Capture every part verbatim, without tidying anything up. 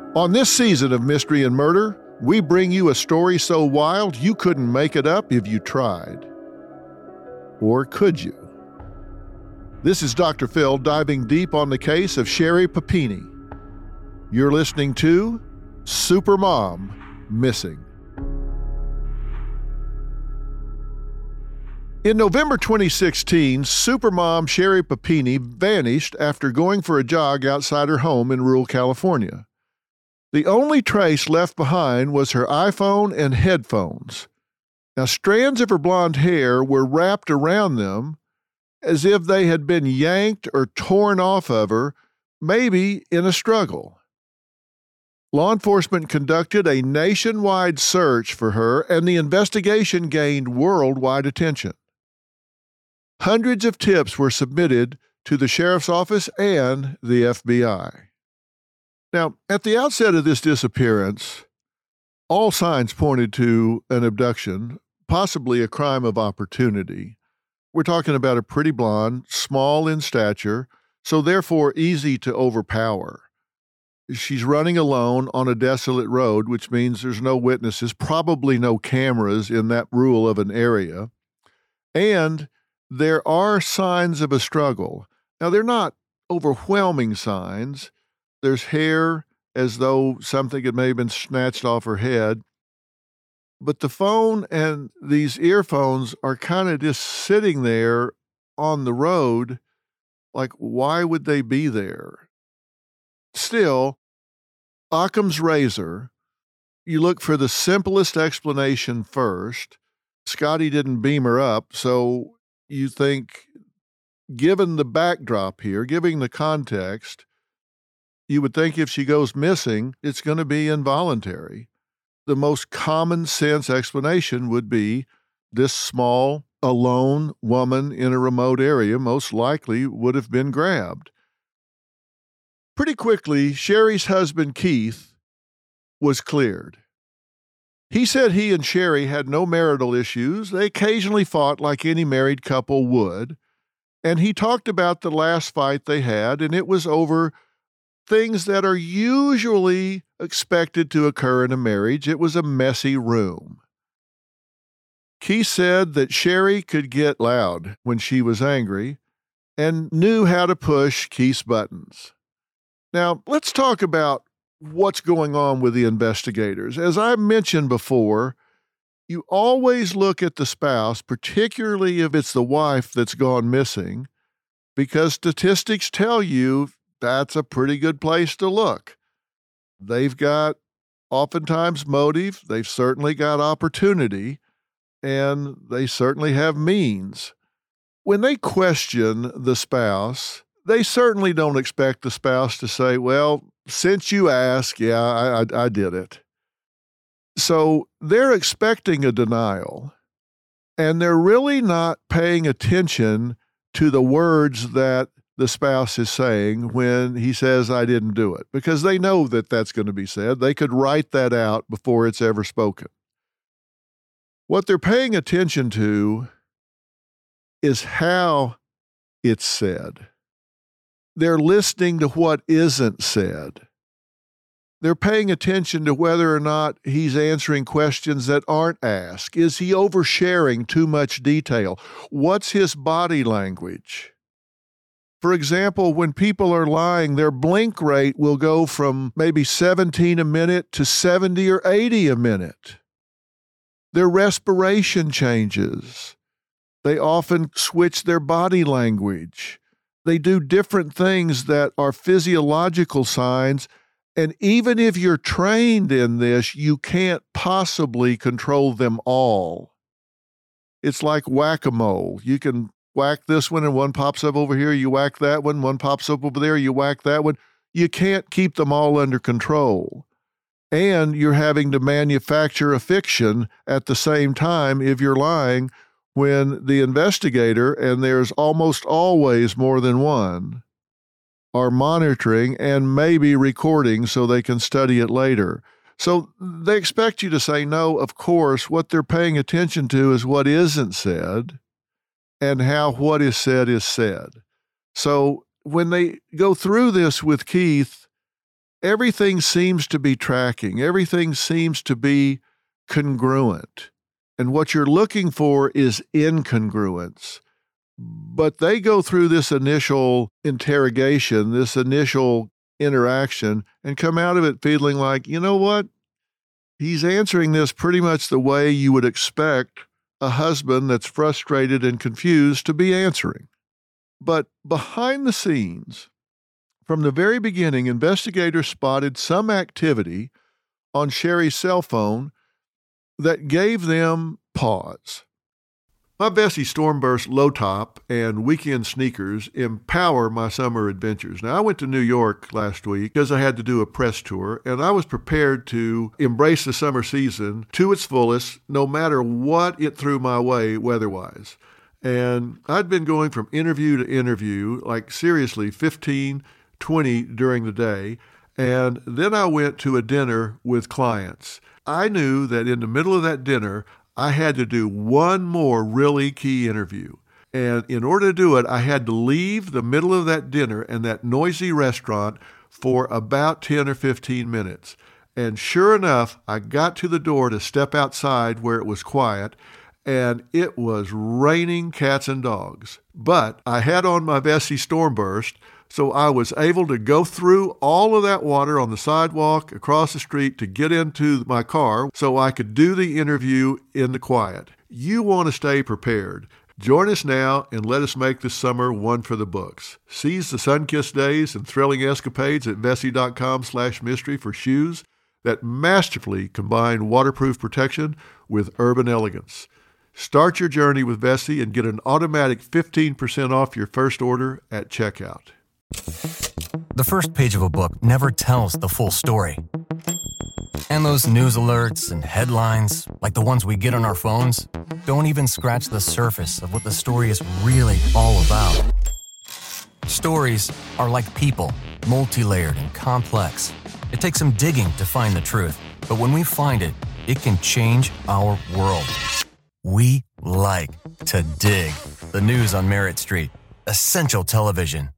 On this season of Mystery and Murder, we bring you a story so wild you couldn't make it up if you tried. Or could you? This is Doctor Phil diving deep on the case of Sherry Papini. You're listening to Supermom Missing. In November twenty sixteen, Supermom Sherry Papini vanished after going for a jog outside her home in rural California. The only trace left behind was her iPhone and headphones. Now, strands of her blonde hair were wrapped around them as if they had been yanked or torn off of her, maybe in a struggle. Law enforcement conducted a nationwide search for her, and the investigation gained worldwide attention. Hundreds of tips were submitted to the sheriff's office and the F B I. Now, at the outset of this disappearance, all signs pointed to an abduction, possibly a crime of opportunity. We're talking about a pretty blonde, small in stature, so therefore easy to overpower. She's running alone on a desolate road, which means there's no witnesses, probably no cameras in that rural of an area. And there are signs of a struggle. Now, they're not overwhelming signs. There's hair as though something had maybe been snatched off her head. But the phone and these earphones are kind of just sitting there on the road. Like, why would they be there? Still, Occam's razor, you look for the simplest explanation first. Scotty didn't beam her up, so you think, given the backdrop here, giving the context, you would think if she goes missing, it's going to be involuntary. The most common sense explanation would be this small, alone woman in a remote area most likely would have been grabbed. Pretty quickly, Sherry's husband, Keith, was cleared. He said he and Sherry had no marital issues. They occasionally fought like any married couple would. And he talked about the last fight they had, and it was over things that are usually expected to occur in a marriage. It was a messy room. Keith said that Sherry could get loud when she was angry and knew how to push Keith's buttons. Now, let's talk about what's going on with the investigators. As I mentioned before, you always look at the spouse, particularly if it's the wife that's gone missing, because statistics tell you that's a pretty good place to look. They've got oftentimes motive, they've certainly got opportunity, and they certainly have means. When they question the spouse, they certainly don't expect the spouse to say, well, since you ask, yeah, I, I, I did it. So they're expecting a denial, and they're really not paying attention to the words that the spouse is saying when he says, I didn't do it, because they know that that's going to be said. They could write that out before it's ever spoken. What they're paying attention to is how it's said. They're listening to what isn't said. They're paying attention to whether or not he's answering questions that aren't asked. Is he oversharing too much detail? What's his body language? For example, when people are lying, their blink rate will go from maybe seventeen a minute to seventy or eighty a minute. Their respiration changes. They often switch their body language. They do different things that are physiological signs, and even if you're trained in this, you can't possibly control them all. It's like whack-a-mole. You can whack this one and one pops up over here, you whack that one, one pops up over there, you whack that one. You can't keep them all under control. And you're having to manufacture a fiction at the same time if you're lying when the investigator, and there's almost always more than one, are monitoring and maybe recording so they can study it later. So they expect you to say no. Of course, what they're paying attention to is what isn't said and how what is said is said. So when they go through this with Keith, everything seems to be tracking. Everything seems to be congruent. And what you're looking for is incongruence. But they go through this initial interrogation, this initial interaction, and come out of it feeling like, you know what? He's answering this pretty much the way you would expect a husband that's frustrated and confused to be answering. But behind the scenes, from the very beginning, investigators spotted some activity on Sherry's cell phone that gave them pause. My Vessi Stormburst low top and weekend sneakers empower my summer adventures. Now, I went to New York last week because I had to do a press tour, and I was prepared to embrace the summer season to its fullest, no matter what it threw my way weather-wise. And I'd been going from interview to interview, like seriously, fifteen, twenty during the day. And then I went to a dinner with clients. I knew that in the middle of that dinner, I had to do one more really key interview. And in order to do it, I had to leave the middle of that dinner and that noisy restaurant for about ten or fifteen minutes. And sure enough, I got to the door to step outside where it was quiet, and it was raining cats and dogs. But I had on my Vessi Stormburst, so I was able to go through all of that water on the sidewalk across the street to get into my car so I could do the interview in the quiet. You want to stay prepared. Join us now and let us make this summer one for the books. Seize the sun-kissed days and thrilling escapades at Vessi.com slash mystery for shoes that masterfully combine waterproof protection with urban elegance. Start your journey with Vessi and get an automatic fifteen percent off your first order at checkout. The first page of a book never tells the full story. And those news alerts and headlines, like the ones we get on our phones, don't even scratch the surface of what the story is really all about. Stories are like people, multi-layered and complex. It takes some digging to find the truth, but when we find it, it can change our world. We like to dig. The news on Merritt Street. Essential television.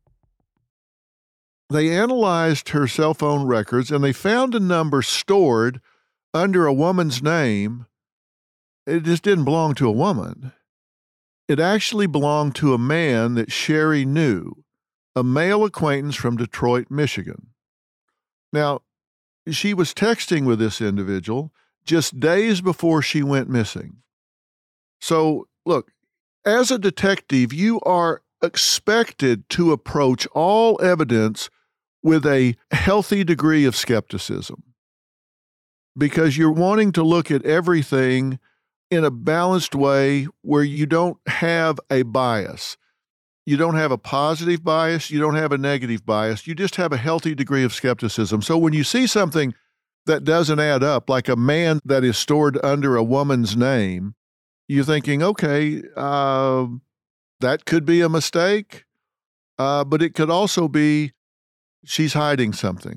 They analyzed her cell phone records and they found a number stored under a woman's name. It just didn't belong to a woman. It actually belonged to a man that Sherry knew, a male acquaintance from Detroit, Michigan. Now, she was texting with this individual just days before she went missing. So, look, as a detective, you are expected to approach all evidence with a healthy degree of skepticism because you're wanting to look at everything in a balanced way where you don't have a bias. You don't have a positive bias. You don't have a negative bias. You just have a healthy degree of skepticism. So when you see something that doesn't add up, like a man that is stored under a woman's name, you're thinking, okay, uh, that could be a mistake, uh, but it could also be she's hiding something.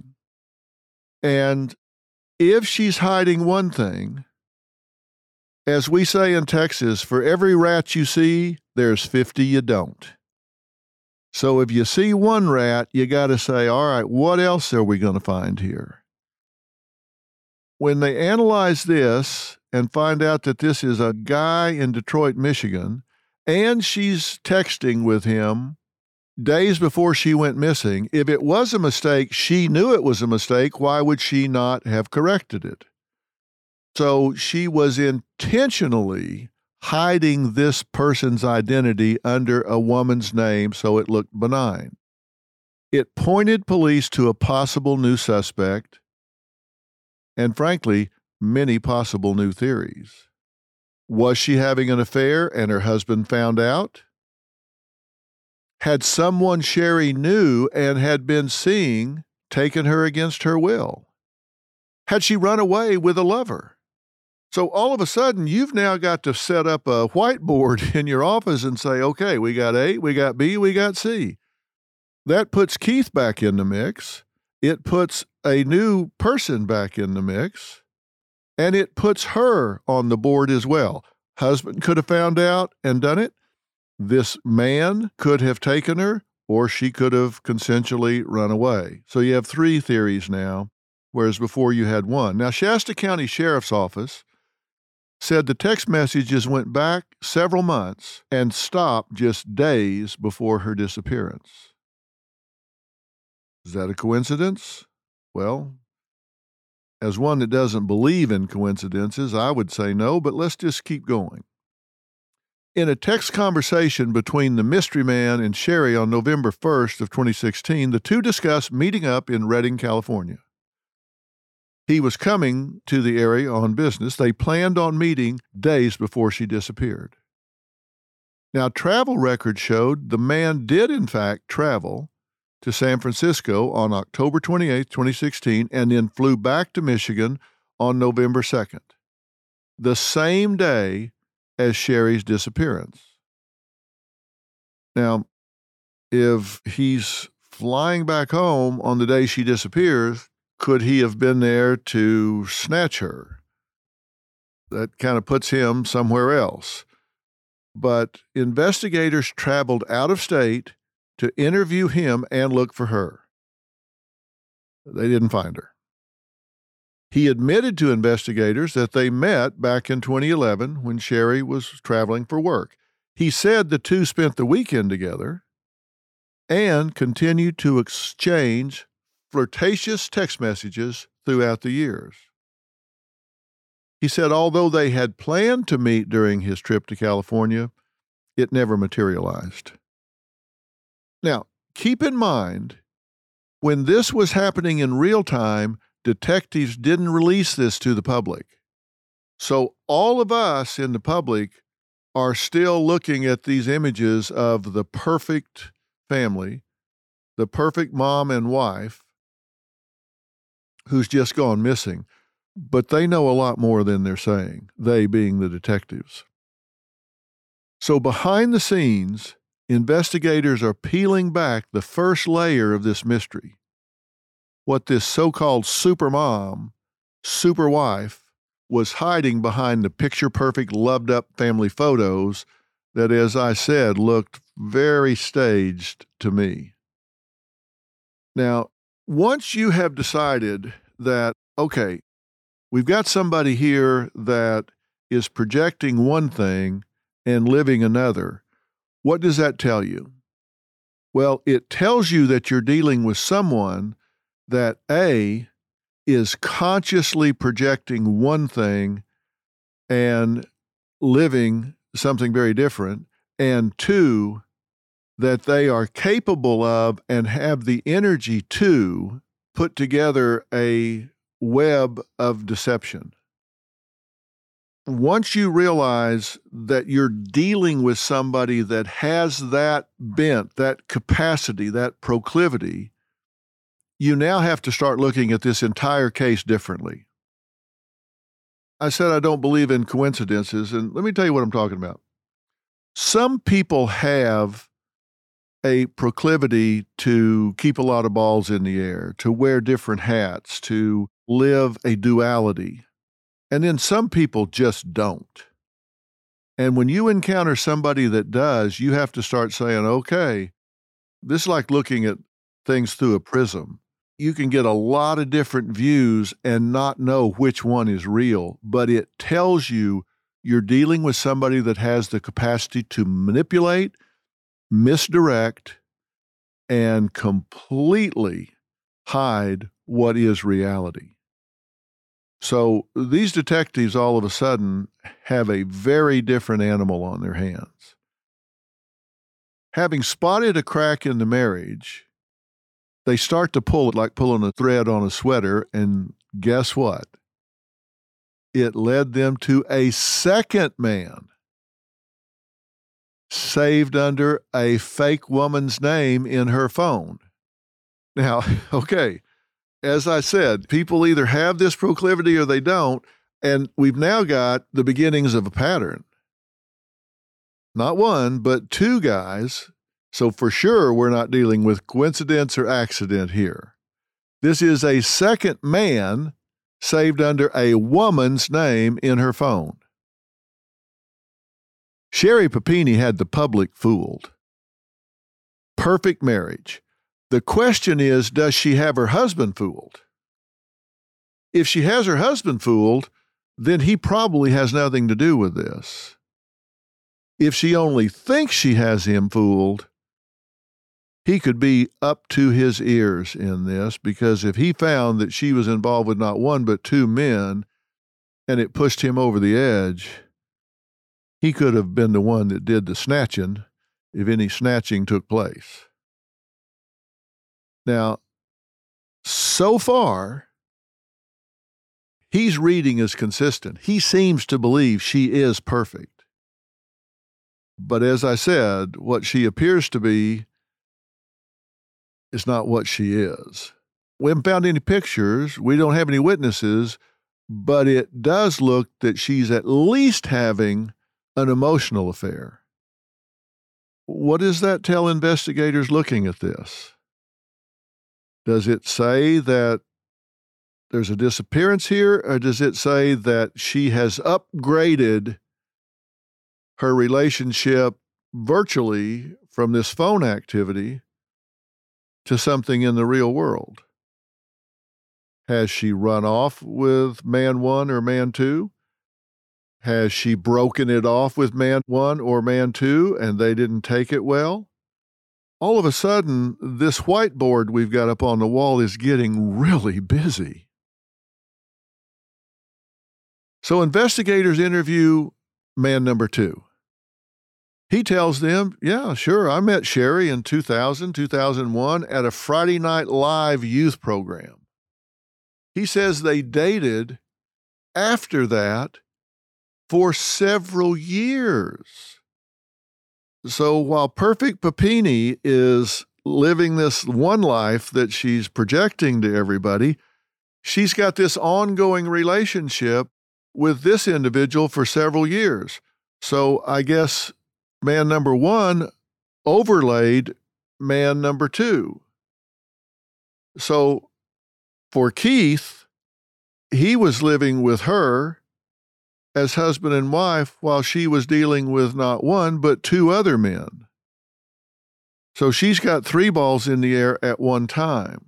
And if she's hiding one thing, as we say in Texas, for every rat you see, there's fifty you don't. So if you see one rat, you got to say, all right, what else are we going to find here? When they analyze this and find out that this is a guy in Detroit, Michigan, and she's texting with him days before she went missing, if it was a mistake, she knew it was a mistake. Why would she not have corrected it? So she was intentionally hiding this person's identity under a woman's name so it looked benign. It pointed police to a possible new suspect and, frankly, many possible new theories. Was she having an affair and her husband found out? Had someone Sherry knew and had been seeing taken her against her will? Had she run away with a lover? So all of a sudden, you've now got to set up a whiteboard in your office and say, okay, we got A, we got B, we got C. That puts Keith back in the mix. It puts a new person back in the mix. And it puts her on the board as well. Husband could have found out and done it. This man could have taken her, or she could have consensually run away. So you have three theories now, whereas before you had one. Now, Shasta County Sheriff's Office said the text messages went back several months and stopped just days before her disappearance. Is that a coincidence? Well, as one that doesn't believe in coincidences, I would say no, but let's just keep going. In a text conversation between the mystery man and Sherry on November first of twenty sixteen, the two discussed meeting up in Redding, California. He was coming to the area on business. They planned on meeting days before she disappeared. Now, travel records showed the man did, in fact, travel to San Francisco on October twenty-eighth, twenty sixteen, and then flew back to Michigan on November second, the same day as Sherry's disappearance. Now, if he's flying back home on the day she disappears, could he have been there to snatch her? That kind of puts him somewhere else. But investigators traveled out of state to interview him and look for her. They didn't find her. He admitted to investigators that they met back in twenty eleven when Sherry was traveling for work. He said the two spent the weekend together and continued to exchange flirtatious text messages throughout the years. He said although they had planned to meet during his trip to California, it never materialized. Now, keep in mind, when this was happening in real time, detectives didn't release this to the public. So all of us in the public are still looking at these images of the perfect family, the perfect mom and wife who's just gone missing. But they know a lot more than they're saying, they being the detectives. So behind the scenes, investigators are peeling back the first layer of this mystery. What this so-called super mom, super wife, was hiding behind the picture-perfect, loved-up family photos that, as I said, looked very staged to me. Now, once you have decided that, okay, we've got somebody here that is projecting one thing and living another, what does that tell you? Well, it tells you that you're dealing with someone that A, is consciously projecting one thing and living something very different, and two, that they are capable of and have the energy to put together a web of deception. Once you realize that you're dealing with somebody that has that bent, that capacity, that proclivity, you now have to start looking at this entire case differently. I said I don't believe in coincidences, and let me tell you what I'm talking about. Some people have a proclivity to keep a lot of balls in the air, to wear different hats, to live a duality. And then some people just don't. And when you encounter somebody that does, you have to start saying, okay, this is like looking at things through a prism. You can get a lot of different views and not know which one is real, but it tells you you're dealing with somebody that has the capacity to manipulate, misdirect, and completely hide what is reality. So these detectives all of a sudden have a very different animal on their hands. Having spotted a crack in the marriage, they start to pull it like pulling a thread on a sweater, and guess what? It led them to a second man saved under a fake woman's name in her phone. Now, okay, as I said, people either have this proclivity or they don't, and we've now got the beginnings of a pattern. Not one, but two guys. So for sure, we're not dealing with coincidence or accident here. This is a second man saved under a woman's name in her phone. Sherry Papini had the public fooled. perfect marriage. The question is, does she have her husband fooled? If she has her husband fooled, then he probably has nothing to do with this. If she only thinks she has him fooled, he could be up to his ears in this, because if he found that she was involved with not one but two men and it pushed him over the edge, he could have been the one that did the snatching if any snatching took place. Now, so far, he's reading is consistent. He seems to believe she is perfect. But as I said, what she appears to be is not what she is. We haven't found any pictures. We don't have any witnesses, but it does look that she's at least having an emotional affair. What does that tell investigators looking at this? Does it say that there's a disappearance here, or does it say that she has upgraded her relationship virtually from this phone activity to something in the real world? Has she run off with man one or man two? Has she broken it off with man one or man two and they didn't take it well? All of a sudden, this whiteboard we've got up on the wall is getting really busy. So investigators interview man number two. He tells them, yeah, sure, I met Sherry in two thousand, two thousand one at a Friday Night Live youth program. He says they dated after that for several years. So while Perfect Papini is living this one life that she's projecting to everybody, she's got this ongoing relationship with this individual for several years. So I guess man number one overlaid man number two. So for Keith, he was living with her as husband and wife while she was dealing with not one, but two other men. So she's got three balls in the air at one time.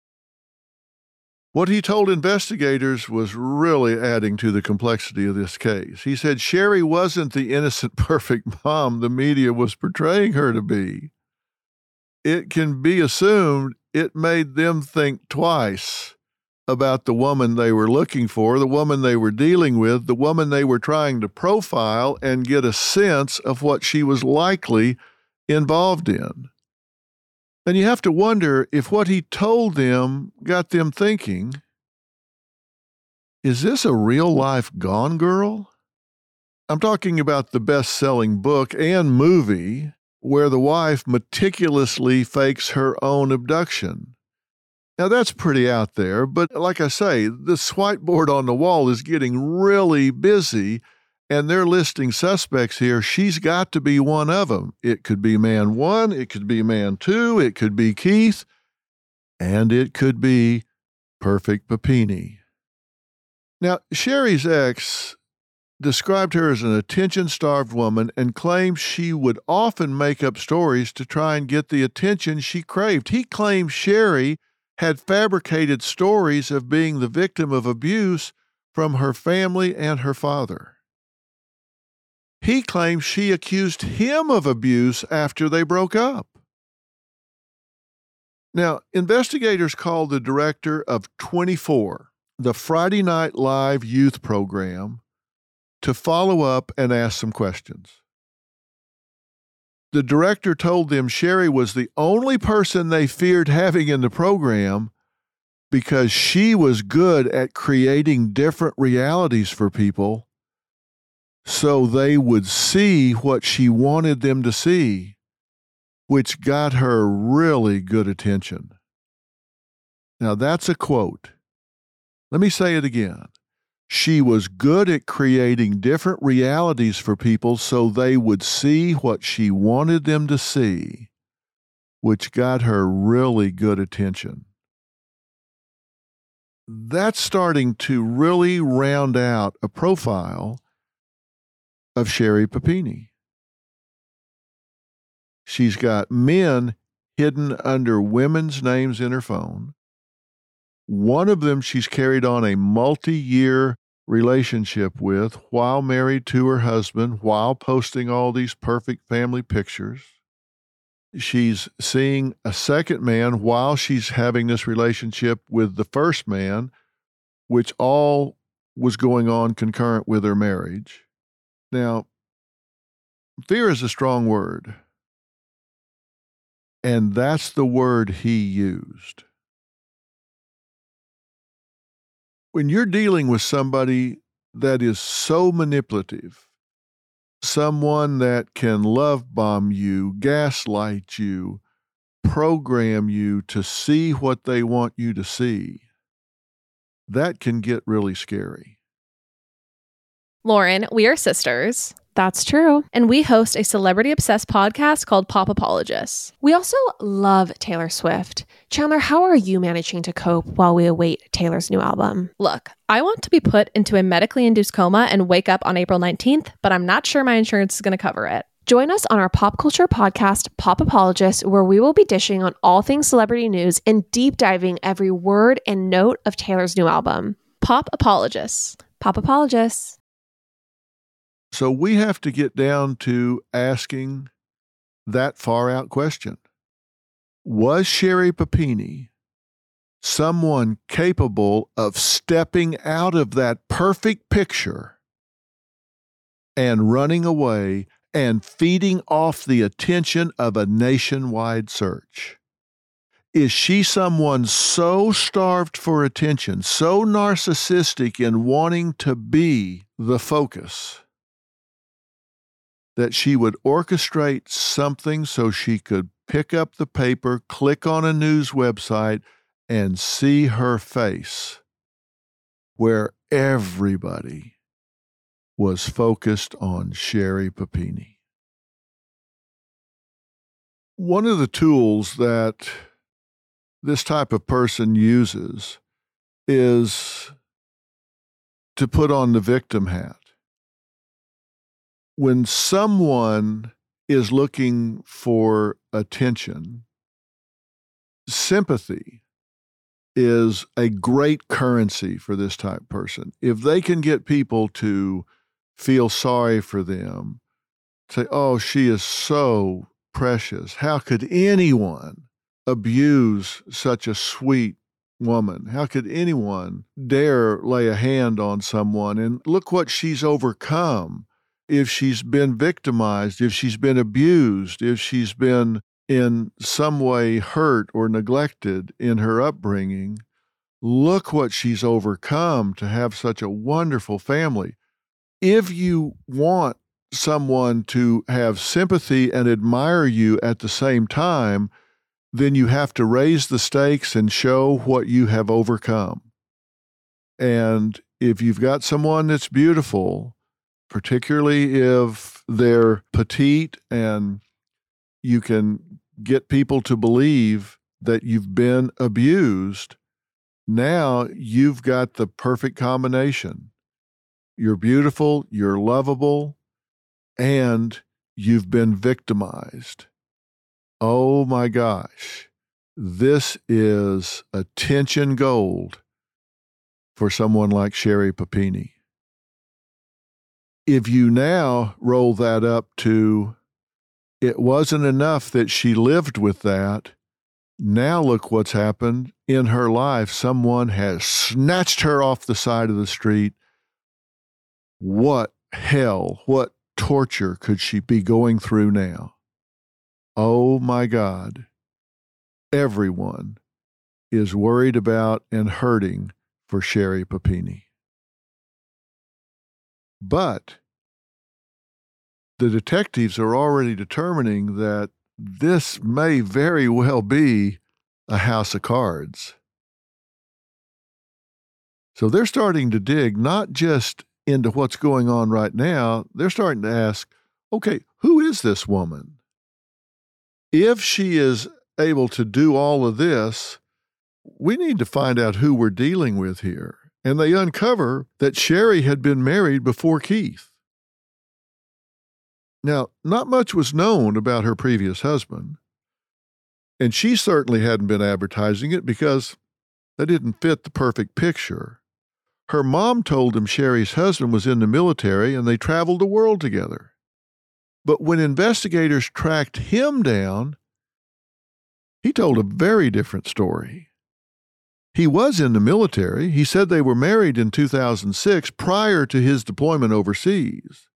What he told investigators was really adding to the complexity of this case. He said Sherry wasn't the innocent, perfect mom the media was portraying her to be. It can be assumed it made them think twice about the woman they were looking for, the woman they were dealing with, the woman they were trying to profile and get a sense of what she was likely involved in. And you have to wonder if what he told them got them thinking, is this a real-life Gone Girl? I'm talking about the best-selling book and movie where the wife meticulously fakes her own abduction. Now, that's pretty out there, but like I say, this whiteboard on the wall is getting really busy, and they're listing suspects here. She's got to be one of them. It could be man one, it could be man two, it could be Keith, and it could be Perfect Papini. Now, Sherry's ex described her as an attention-starved woman and claimed she would often make up stories to try and get the attention she craved. He claimed Sherry had fabricated stories of being the victim of abuse from her family and her father. He claims she accused him of abuse after they broke up. Now, investigators called the director of twenty-four, the Friday Night Live youth program, to follow up and ask some questions. The director told them Sherry was the only person they feared having in the program because she was good at creating different realities for people so they would see what she wanted them to see, which got her really good attention. Now, that's a quote. Let me say it again. She was good at creating different realities for people so they would see what she wanted them to see, which got her really good attention. That's starting to really round out a profile of Sherry Papini. She's got men hidden under women's names in her phone. One of them she's carried on a multi-year relationship with while married to her husband, while posting all these perfect family pictures. She's seeing a second man while she's having this relationship with the first man, which all was going on concurrent with her marriage. Now, fear is a strong word, and that's the word he used. When you're dealing with somebody that is so manipulative, someone that can love bomb you, gaslight you, program you to see what they want you to see, that can get really scary. Lauren, we are sisters. That's true. And we host a celebrity-obsessed podcast called Pop Apologists. We also love Taylor Swift. Chandler, how are you managing to cope while we await Taylor's new album? Look, I want to be put into a medically induced coma and wake up on April nineteenth, but I'm not sure my insurance is going to cover it. Join us on our pop culture podcast, Pop Apologists, where we will be dishing on all things celebrity news and deep diving every word and note of Taylor's new album. Pop Apologists. Pop Apologists. So we have to get down to asking that far-out question. Was Sherri Papini someone capable of stepping out of that perfect picture and running away and feeding off the attention of a nationwide search? Is she someone so starved for attention, so narcissistic in wanting to be the focus, that she would orchestrate something so she could pick up the paper, click on a news website, and see her face where everybody was focused on Sherri Papini? One of the tools that this type of person uses is to put on the victim hat. When someone is looking for attention, sympathy is a great currency for this type of person. If they can get people to feel sorry for them, say, oh, she is so precious. How could anyone abuse such a sweet woman? How could anyone dare lay a hand on someone? And look what she's overcome. If she's been victimized, if she's been abused, if she's been in some way hurt or neglected in her upbringing, look what she's overcome to have such a wonderful family. If you want someone to have sympathy and admire you at the same time, then you have to raise the stakes and show what you have overcome. And if you've got someone that's beautiful, particularly if they're petite and you can get people to believe that you've been abused, now you've got the perfect combination. You're beautiful, you're lovable, and you've been victimized. Oh my gosh, this is attention gold for someone like Sherri Papini. If you now roll that up to, it wasn't enough that she lived with that, now look what's happened in her life. Someone has snatched her off the side of the street. What hell, what torture could she be going through now? Oh my God. Everyone is worried about and hurting for Sherri Papini. But the detectives are already determining that this may very well be a house of cards. So they're starting to dig not just into what's going on right now, they're starting to ask, okay, who is this woman? If she is able to do all of this, we need to find out who we're dealing with here. And they uncover that Sherri had been married before Keith. Now, not much was known about her previous husband, And she certainly hadn't been advertising it because they didn't fit the perfect picture. Her mom told him Sherry's husband was in the military and they traveled the world together. But when investigators tracked him down, he told a very different story. He was in the military. He said they were married in two thousand six prior to his deployment overseas.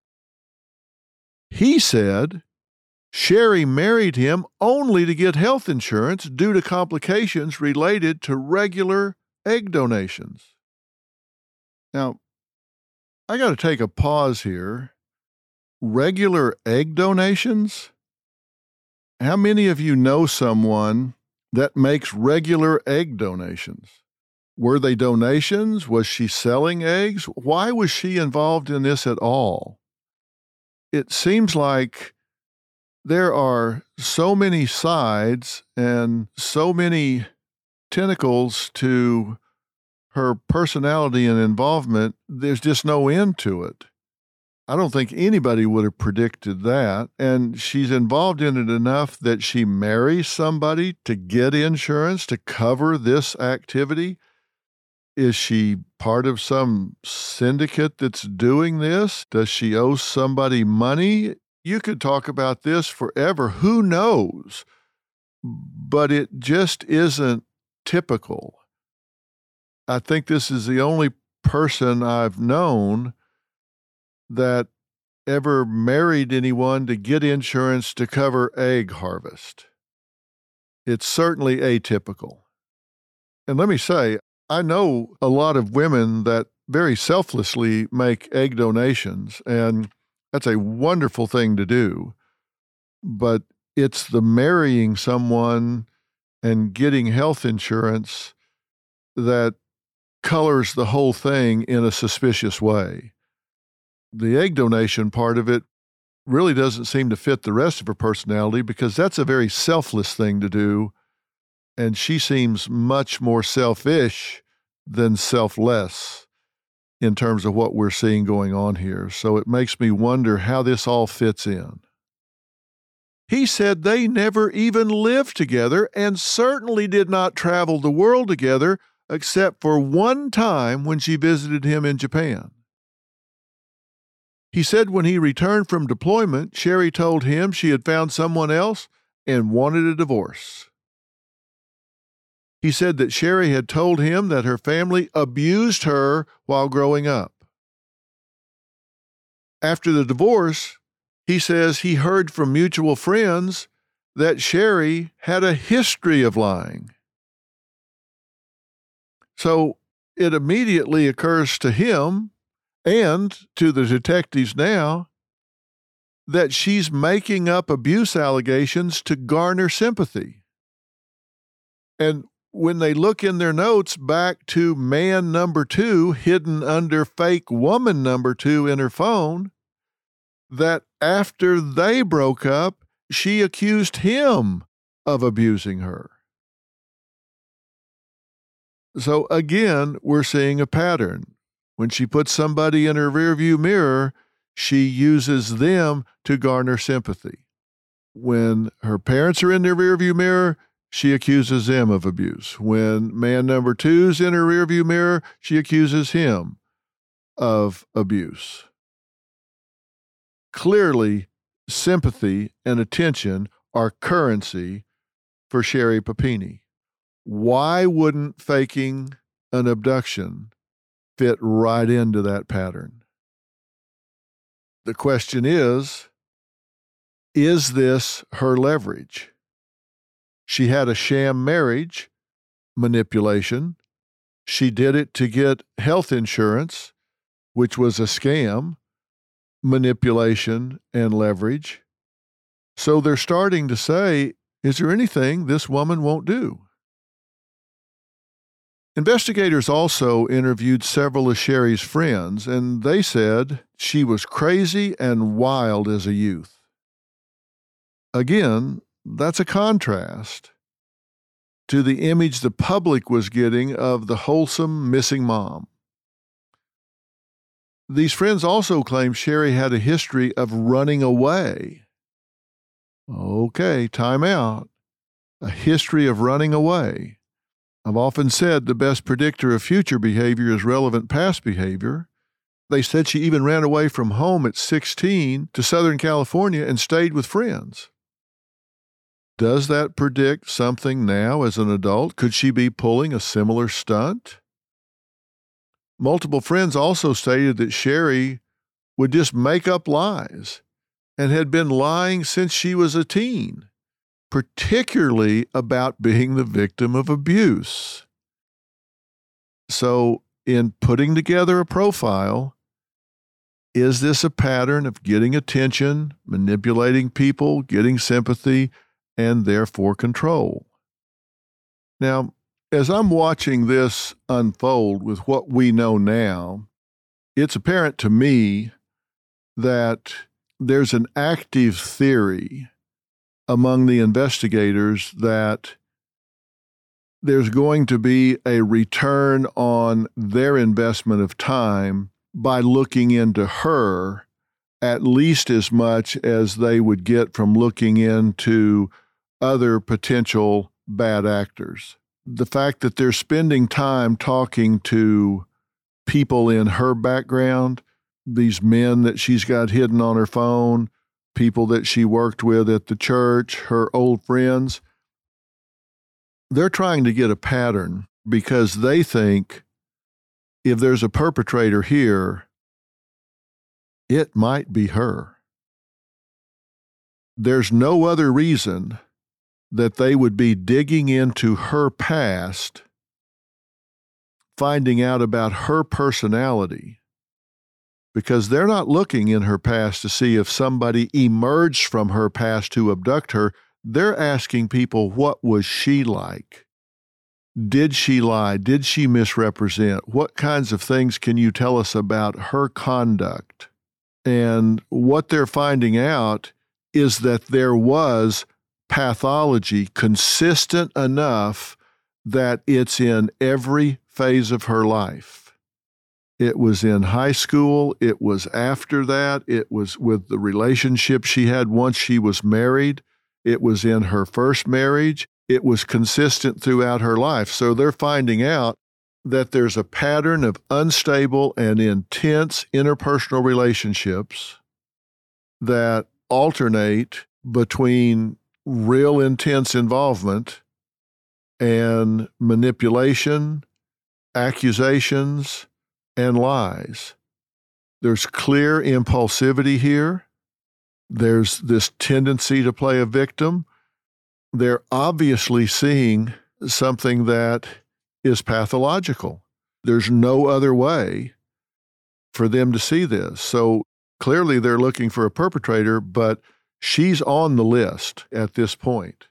He said Sherry married him only to get health insurance due to complications related to regular egg donations. Now, I got to take a pause here. Regular egg donations? How many of you know someone that makes regular egg donations? Were they donations? Was she selling eggs? Why was she involved in this at all? It seems like there are so many sides and so many tentacles to her personality and involvement, there's just no end to it. I don't think anybody would have predicted that. And she's involved in it enough that she marries somebody to get insurance to cover this activity. Is she part of some syndicate that's doing this? Does she owe somebody money? You could talk about this forever. Who knows? But it just isn't typical. I think this is the only person I've known that ever married anyone to get insurance to cover egg harvest. It's certainly atypical. And let me say, I know a lot of women that very selflessly make egg donations, and that's a wonderful thing to do. But it's the marrying someone and getting health insurance that colors the whole thing in a suspicious way. The egg donation part of it really doesn't seem to fit the rest of her personality because that's a very selfless thing to do, and she seems much more selfish than selfless in terms of what we're seeing going on here. So it makes me wonder how this all fits in. He said they never even lived together and certainly did not travel the world together except for one time when she visited him in Japan. He said when he returned from deployment, Sherry told him she had found someone else and wanted a divorce. He said that Sherry had told him that her family abused her while growing up. After the divorce, he says he heard from mutual friends that Sherry had a history of lying. So it immediately occurs to him and to the detectives now that she's making up abuse allegations to garner sympathy. And when they look in their notes back to man number two hidden under fake woman number two in her phone, that after they broke up, she accused him of abusing her. So again, we're seeing a pattern. When she puts somebody in her rearview mirror, she uses them to garner sympathy. When her parents are in their rearview mirror, she accuses them of abuse. When man number two's in her rearview mirror, she accuses him of abuse. Clearly, sympathy and attention are currency for Sherry Papini. Why wouldn't faking an abduction fit right into that pattern? The question is, is this her leverage? She had a sham marriage, manipulation. She did it to get health insurance, which was a scam, manipulation, and leverage. So they're starting to say, is there anything this woman won't do? Investigators also interviewed several of Sherry's friends, and they said she was crazy and wild as a youth. Again, that's a contrast to the image the public was getting of the wholesome missing mom. These friends also claimed Sherry had a history of running away. Okay, time out. a history of running away. I've often said the best predictor of future behavior is relevant past behavior. They said she even ran away from home at sixteen to Southern California and stayed with friends. Does that predict something now as an adult? Could she be pulling a similar stunt? Multiple friends also stated that Sherry would just make up lies and had been lying since she was a teen, particularly about being the victim of abuse. So, in putting together a profile, is this a pattern of getting attention, manipulating people, getting sympathy, and therefore control? Now, as I'm watching this unfold with what we know now, it's apparent to me that there's an active theory among the investigators that there's going to be a return on their investment of time by looking into her at least as much as they would get from looking into other potential bad actors. The fact that they're spending time talking to people in her background, these men that she's got hidden on her phone, people that she worked with at the church, her old friends, they're trying to get a pattern because they think if there's a perpetrator here, it might be her. There's no other reason that they would be digging into her past, finding out about her personality, because they're not looking in her past to see if somebody emerged from her past to abduct her. They're asking people, what was she like? Did she lie? Did she misrepresent? What kinds of things can you tell us about her conduct? And what they're finding out is that there was pathology consistent enough that it's in every phase of her life. It was in high school. It was after that. It was with the relationship she had once she was married. It was in her first marriage. It was consistent throughout her life. So they're finding out that there's a pattern of unstable and intense interpersonal relationships that alternate between real intense involvement and manipulation, accusations, and lies. There's clear impulsivity here. There's this tendency to play a victim. They're obviously seeing something that is pathological. There's no other way for them to see this. So clearly they're looking for a perpetrator, but she's on the list at this point.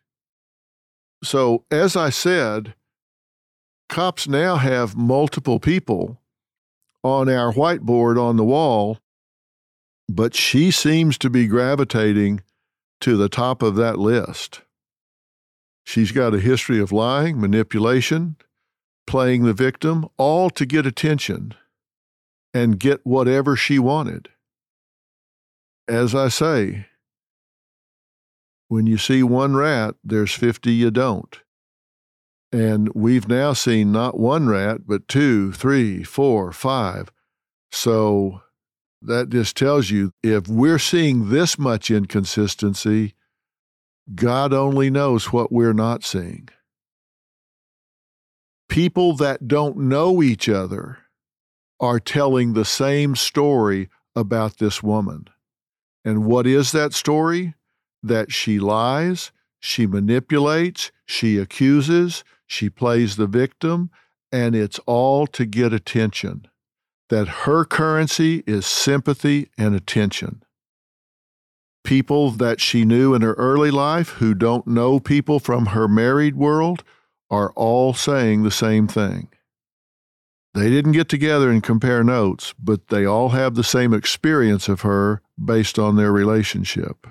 So as I said, cops now have multiple people on our whiteboard on the wall, but she seems to be gravitating to the top of that list. She's got a history of lying, manipulation, playing the victim, all to get attention and get whatever she wanted. As I say, when you see one rat, there's fifty you don't. And we've now seen not one rat, but two, three, four, five. So that just tells you if we're seeing this much inconsistency, God only knows what we're not seeing. People that don't know each other are telling the same story about this woman. And what is that story? That she lies, she manipulates, she accuses, she plays the victim, and it's all to get attention. That her currency is sympathy and attention. People that she knew in her early life who don't know people from her married world are all saying the same thing. They didn't get together and compare notes, but they all have the same experience of her based on their relationship.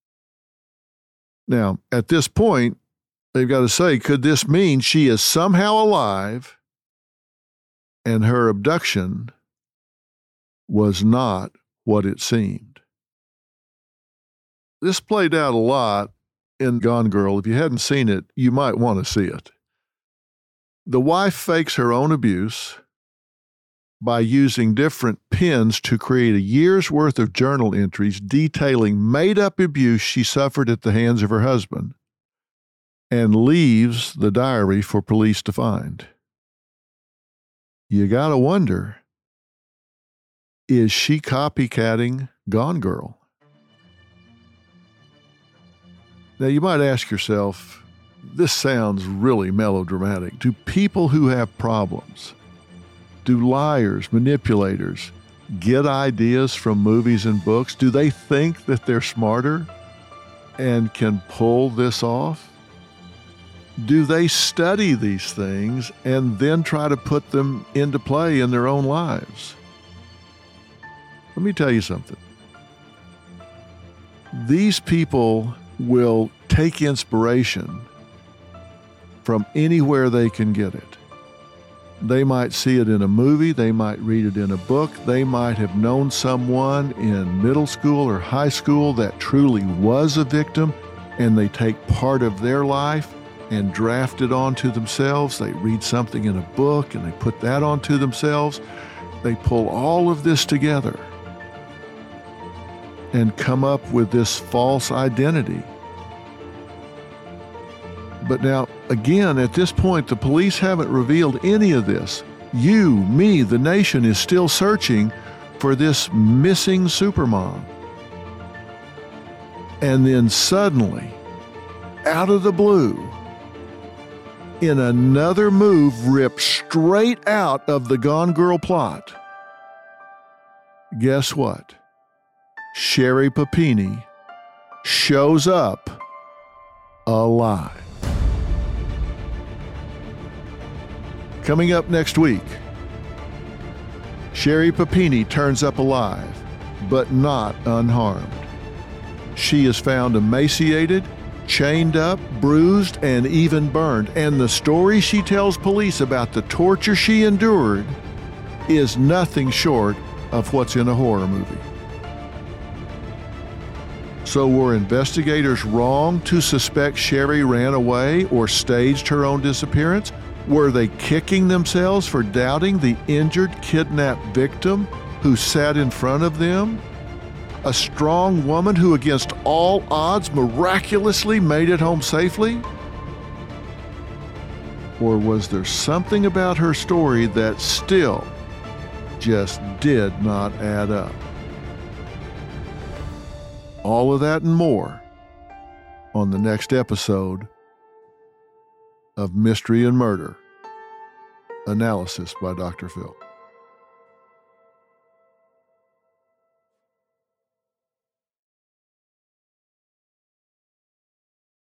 Now, at this point, they've got to say, could this mean she is somehow alive and her abduction was not what it seemed? This played out a lot in Gone Girl. If you hadn't seen it, you might want to see it. The wife fakes her own abuse by using different pens to create a year's worth of journal entries detailing made-up abuse she suffered at the hands of her husband, and leaves the diary for police to find. You gotta wonder, is she copycatting Gone Girl? Now you might ask yourself, this sounds really melodramatic. Do people who have problems, do liars, manipulators, get ideas from movies and books? Do they think that they're smarter and can pull this off? Do they study these things and then try to put them into play in their own lives? Let me tell you something. These people will take inspiration from anywhere they can get it. They might see it in a movie, they might read it in a book, they might have known someone in middle school or high school that truly was a victim, and they take part of their life and draft it onto themselves. They read something in a book and they put that onto themselves. They pull all of this together and come up with this false identity. But now, again, at this point, the police haven't revealed any of this. You, me, the nation is still searching for this missing supermom. And then suddenly, out of the blue, in another move ripped straight out of the Gone Girl plot, guess what? Sherri Papini shows up alive. Coming up next week, Sherri Papini turns up alive, but not unharmed. She is found emaciated, chained up, bruised, and even burned. And the story she tells police about the torture she endured is nothing short of what's in a horror movie. So were investigators wrong to suspect Sherri ran away or staged her own disappearance? Were they kicking themselves for doubting the injured, kidnapped victim who sat in front of them? A strong woman who, against all odds, miraculously made it home safely? Or was there something about her story that still just did not add up? All of that and more on the next episode of Mystery and Murder, Analysis by Doctor Phil.